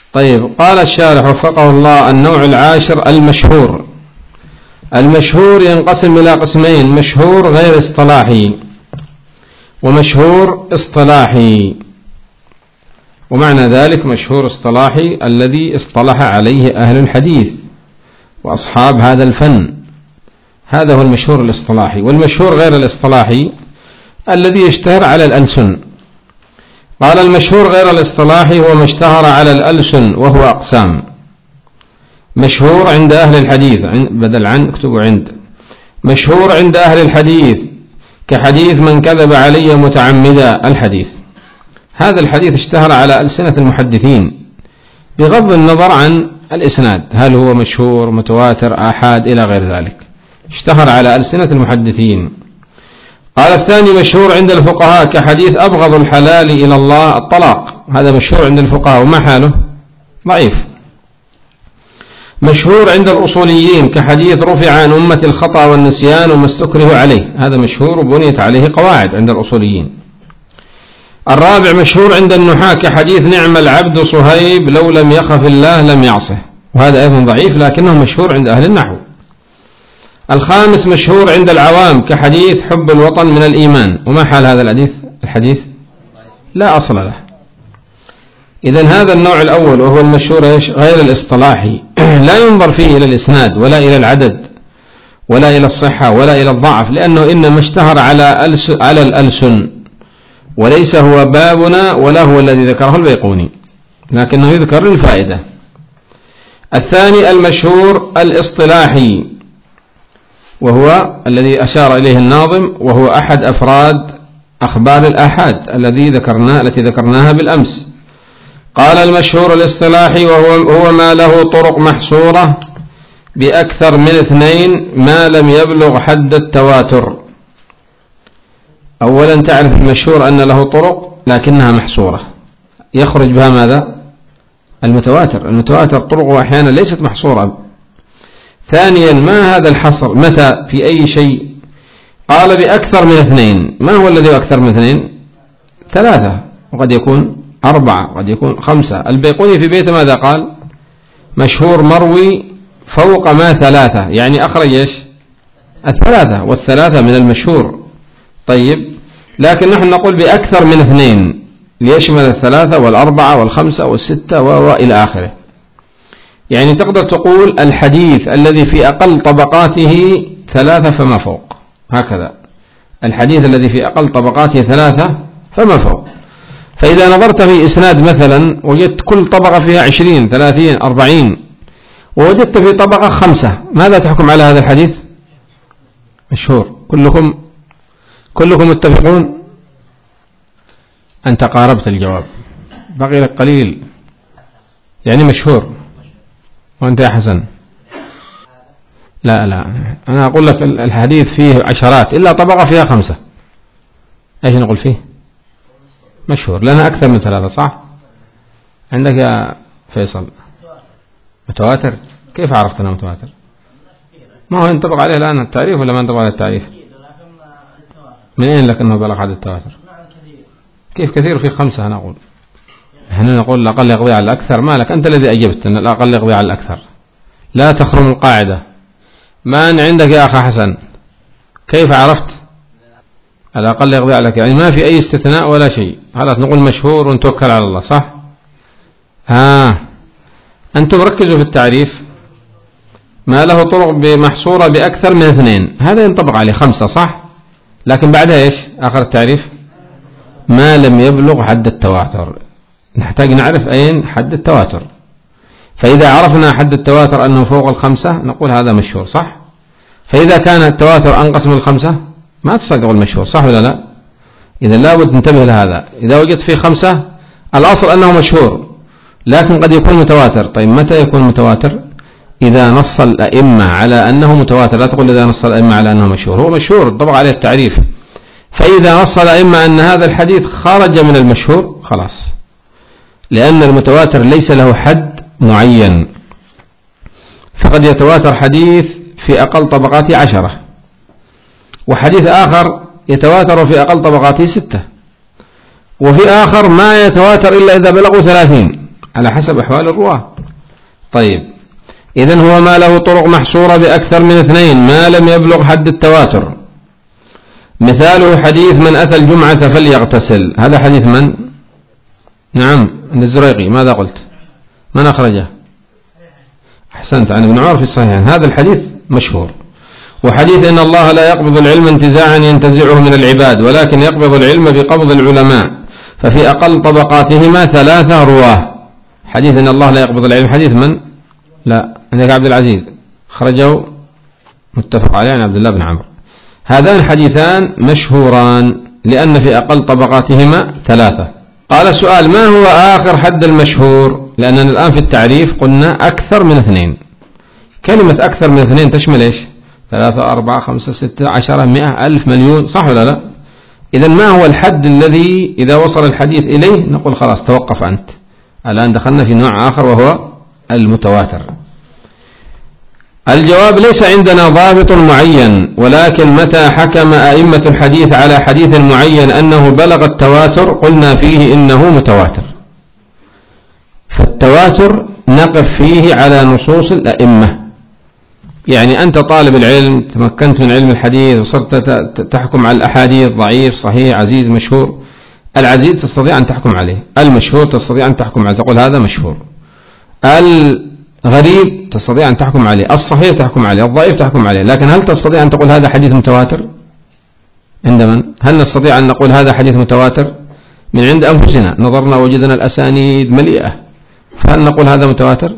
طيب، قال الشارح وفقه الله: النوع العاشر المشهور. المشهور ينقسم إلى قسمين: مشهور غير اصطلاحي ومشهور اصطلاحي. ومعنى ذلك مشهور اصطلاحي الذي اصطلح عليه أهل الحديث وأصحاب هذا الفن، هذا هو المشهور الاصطلاحي. والمشهور غير الاصطلاحي الذي يشتهر على الألسن. قال: المشهور غير الاصطلاحي هو ما اشتهر على الألسن، وهو أقسام: مشهور عند أهل الحديث، بدل عن اكتبوا عند. مشهور عند أهل الحديث كحديث من كذب علي متعمدا الحديث، هذا الحديث اشتهر على ألسنة المحدثين بغض النظر عن الإسناد، هل هو مشهور متواتر آحاد إلى غير ذلك، اشتهر على ألسنة المحدثين. قال: الثاني مشهور عند الفقهاء كحديث أبغض الحلال إلى الله الطلاق، هذا مشهور عند الفقهاء وما حاله؟ ضعيف. مشهور عند الأصوليين كحديث رفع عن أمة الخطأ والنسيان وما استكره عليه، هذا مشهور وبنيت عليه قواعد عند الأصوليين. الرابع مشهور عند النحاة كحديث نعم العبد صهيب لو لم يخف الله لم يعصه، وهذا أيضا ضعيف لكنه مشهور عند أهل النحو. الخامس مشهور عند العوام كحديث حب الوطن من الإيمان، وما حال هذا الحديث لا أصل له. إذن هذا النوع الأول وهو المشهور غير الاصطلاحي، لا ينظر فيه إلى الإسناد ولا إلى العدد ولا إلى الصحة ولا إلى الضعف، لأنه إنما اشتهر على الألسن، وليس هو بابنا ولا هو الذي ذكره البيقوني، لكنه يذكر للفائدة. الثاني المشهور الاصطلاحي، وهو الذي أشار إليه الناظم، وهو أحد أفراد أخبار الآحاد التي ذكرناها بالأمس. قال: المشهور الاصطلاحي وهو ما له طرق محصورة بأكثر من 2 ما لم يبلغ حد التواتر. أولا تعرف المشهور أن له طرق لكنها محصورة، يخرج بها ماذا؟ المتواتر طرقه أحيانا ليست محصورة. ثانيا ما هذا الحصر؟ متى؟ في أي شيء؟ قال: بأكثر من 2. ما هو الذي أكثر من 2؟ 3، وقد يكون 4، قد يكون 5. البيقوني في بيته ماذا قال؟ مشهور مروي فوق ما 3، يعني أخرج إيش؟ 3، والثلاثة من المشهور. طيب، لكن نحن نقول بأكثر من 2 ليشمل 3 و4 و5 و6 وإلى آخره. يعني تقدر تقول الحديث الذي في أقل طبقاته 3 فما فوق، هكذا الحديث الذي في أقل طبقاته 3 فما فوق. فإذا نظرت في إسناد مثلا وجدت كل طبقة فيها 20 30 40، ووجدت في طبقة 5، ماذا تحكم على هذا الحديث؟ مشهور. كلكم متفقون؟ أنت قاربت الجواب، بقي لك قليل، يعني مشهور. وأنت يا حسن؟ لا أنا أقول لك الحديث فيه عشرات إلا طبقة فيها 5، إيش نقول فيه؟ مشهور، لأنها أكثر من 3، صح؟ عندك يا فيصل متواتر؟ كيف عرفت أنه متواتر؟ ما هو ينطبق عليه الآن التعريف ولا ما ينطبق عليه التعريف؟ من أين لك أنه بلغ حد التواتر؟ كيف كثير؟ في 5 أنا أقول. نحن نقول الأقل يقضي على الأكثر، ما لك أنت الذي أجبت أن الأقل يقضي على الأكثر، لا تخرم القاعدة. ما أن عندك يا أخي حسن؟ كيف عرفت الأقل يقضي على الأكثر؟ يعني ما في أي استثناء ولا شيء، خلاص نقول مشهور ونتوكل على الله، صح؟ أنتم ركزوا في التعريف، ما له طرق محصورة بأكثر من 2، هذا ينطبق عليه 5، صح؟ لكن بعدها إيش آخر التعريف؟ ما لم يبلغ حد التواتر. نحتاج نعرف أين حد التواتر، فإذا عرفنا حد التواتر أنه فوق 5 نقول هذا مشهور، صح؟ فإذا كان التواتر أنقص من 5 ما تصدق المشهور، صح ولا لا؟ إذا لابد ننتبه لهذا. إذا وجدت فيه 5 الأصل أنه مشهور، لكن قد يكون متواتر. طيب متى يكون متواتر؟ إذا نص الأئمة على أنه متواتر، لا تقول إذا نص الأئمة على أنه مشهور، هو مشهور طبق عليه التعريف. فإذا نص الأئمة أن هذا الحديث خرج من المشهور خلاص، لأن المتواتر ليس له حد معين، فقد يتواتر حديث في أقل طبقاته 10، وحديث آخر يتواتر في أقل طبقاته 6، وفي آخر ما يتواتر إلا إذا بلغوا 30، على حسب أحوال الرواة. طيب، إذن هو ما له طرق محصورة بأكثر من 2 ما لم يبلغ حد التواتر. مثاله حديث من أتى الجمعة فليغتسل، هذا حديث من؟ نعم، الزريقي. ماذا قلت؟ من أخرجه؟ أحسنت، عن ابن عمر في الصحيحين. هذا الحديث مشهور. وحديث إن الله لا يقبض العلم انتزاعا ينتزعه من العباد، ولكن يقبض العلم بقبض العلماء، ففي أقل طبقاتهما 3 رواه. حديث إن الله لا يقبض العلم حديث من؟ لا، عندك عبد العزيز، خرجه متفق عليه عن عبد الله بن عمرو. هذان حديثان مشهوران لأن في أقل طبقاتهما 3. قال سؤال: ما هو آخر حد المشهور؟ لأننا الآن في التعريف قلنا أكثر من 2. كلمة أكثر من 2 تشمل إيش؟ 3 4 5 6 10 100 1000 مليون، صح ولا لا؟ إذن ما هو الحد الذي إذا وصل الحديث إليه نقول خلاص توقف أنت، الآن دخلنا في نوع آخر وهو المتواتر؟ الجواب: ليس عندنا ضابط معين، ولكن متى حكم أئمة الحديث على حديث معين أنه بلغ التواتر قلنا فيه إنه متواتر. فالتواتر نقف فيه على نصوص الأئمة. يعني أنت طالب العلم، تمكنت من علم الحديث وصرت تحكم على الأحاديث ضعيف صحيح عزيز مشهور. العزيز تستطيع أن تحكم عليه، المشهور تستطيع أن تحكم عليه، تقول هذا مشهور. الغريب تستطيع أن تحكم عليه، الصحيح تحكم عليه، الضعيف تحكم عليه. لكن هل تستطيع أن تقول هذا حديث متواتر؟ عند من؟ هل نستطيع أن نقول هذا حديث متواتر؟ من عند أنفسنا نظرنا وجدنا الأسانيد مليئة، فهل نقول هذا متواتر؟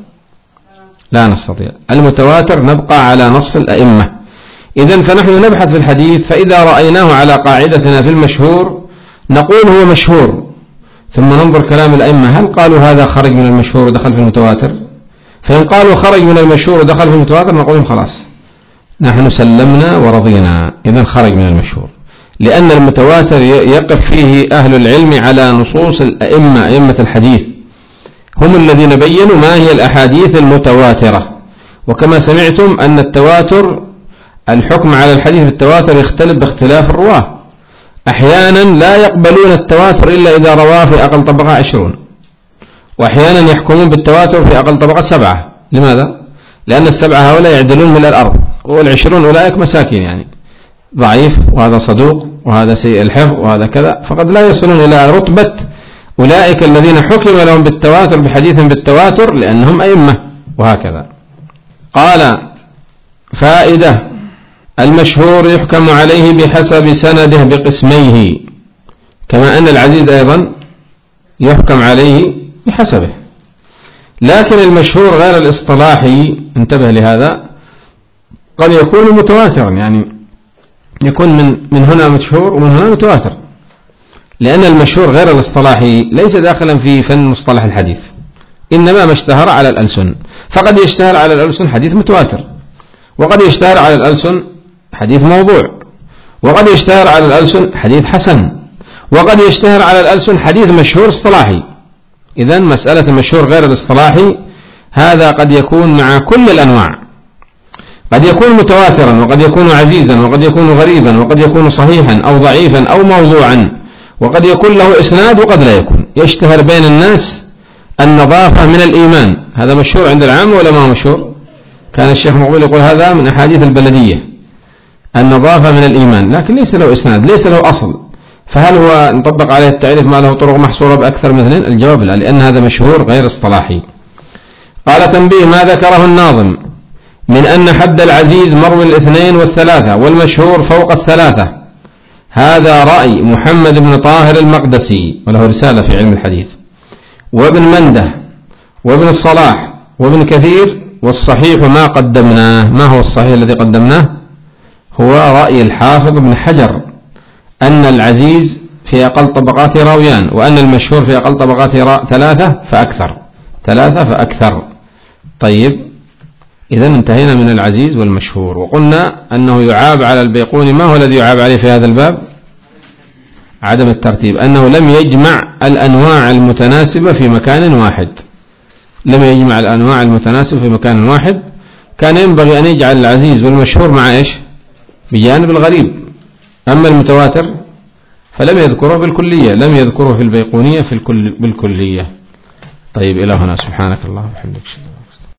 لا نستطيع. المتواتر نبقى على نص الأئمة. إذن فنحن نبحث في الحديث، فإذا رأيناه على قاعدتنا في المشهور نقول هو مشهور، ثم ننظر كلام الأئمة هل قالوا هذا خرج من المشهور ودخل في المتواتر؟ فإن قالوا خرج من المشهور ودخل في المتواتر نقول خلاص نحن سلمنا ورضينا، إذن خرج من المشهور، لأن المتواتر يقف فيه أهل العلم على نصوص الأئمة، أئمة الحديث هم الذين بينوا ما هي الأحاديث المتواترة. وكما سمعتم أن التواتر، الحكم على الحديث بالتواتر يختلف باختلاف الرواة. أحيانا لا يقبلون التواتر إلا إذا رواه في أقل طبقة 20، وأحيانا يحكمون بالتواتر في أقل طبقة 7. لماذا؟ لأن ال7 هؤلاء يعدلون من الأرض، وال20 أولئك مساكين، يعني ضعيف وهذا صدوق وهذا سيء الحفظ وهذا كذا، فقد لا يصلون إلى رتبة أولئك الذين حكم لهم بالتواتر بحديث بالتواتر لأنهم أئمة، وهكذا. قال: فائدة: المشهور يحكم عليه بحسب سنده بقسميه، كما أن العزيز أيضا يحكم عليه بحسبه. لكن المشهور غير الاصطلاحي، انتبه لهذا، قد يكون متواترا، يعني يكون من هنا مشهور ومن هنا متواتر، لأن المشهور غير الاصطلاحي ليس داخلا في فن مصطلح الحديث، إنما ما اشتهر على الألسن. فقد يشتهر على الألسن حديث متواتر، وقد يشتهر على الألسن حديث موضوع، وقد يشتهر على الألسن حديث حسن، وقد يشتهر على الألسن حديث مشهور اصطلاحي. إذن مسألة المشهور غير الاصطلاحي هذا قد يكون مع كل الأنواع، قد يكون متواترا، وقد يكون عزيزا، وقد يكون غريبا، وقد يكون صحيحا أو ضعيفا أو موضوعا، وقد يكون له إسناد وقد لا يكون. يشتهر بين الناس النظافة من الإيمان، هذا مشهور عند العام ولا ما هو مشهور؟ كان الشيخ مقبول يقول هذا من أحاديث البلدية، النظافة من الإيمان، لكن ليس له إسناد، ليس له أصل. فهل هو نطبق عليه التعريف ما له طرق محصورة بأكثر من 2؟ الجواب لا، لأن هذا مشهور غير اصطلاحي. قال: تنبيه: ما ذكره الناظم من أن حد العزيز مروي 2 و3 والمشهور فوق 3، هذا رأي محمد بن طاهر المقدسي، وله رسالة في علم الحديث، وابن منده، وابن الصلاح، وابن كثير. والصحيح ما قدمناه. ما هو الصحيح الذي قدمناه؟ هو رأي الحافظ بن حجر، أن العزيز في أقل طبقات راويان، وأن المشهور في أقل طبقات 3 فأكثر. طيب، إذا انتهينا من العزيز والمشهور، وقلنا أنه يعاب على البيقوني. ما هو الذي يعاب عليه في هذا الباب؟ عدم الترتيب، أنه لم يجمع الأنواع المتناسبة في مكان واحد، لم يجمع الأنواع المتناسبة في مكان واحد. كان ينبغي أن يجعل العزيز والمشهور مع إيش؟ بجانب الغريب. أما المتواتر فلم يذكره بالكلية، لم يذكره في البيقونية بالكلية. طيب إلى هنا، سبحانك اللهم وبحمدك.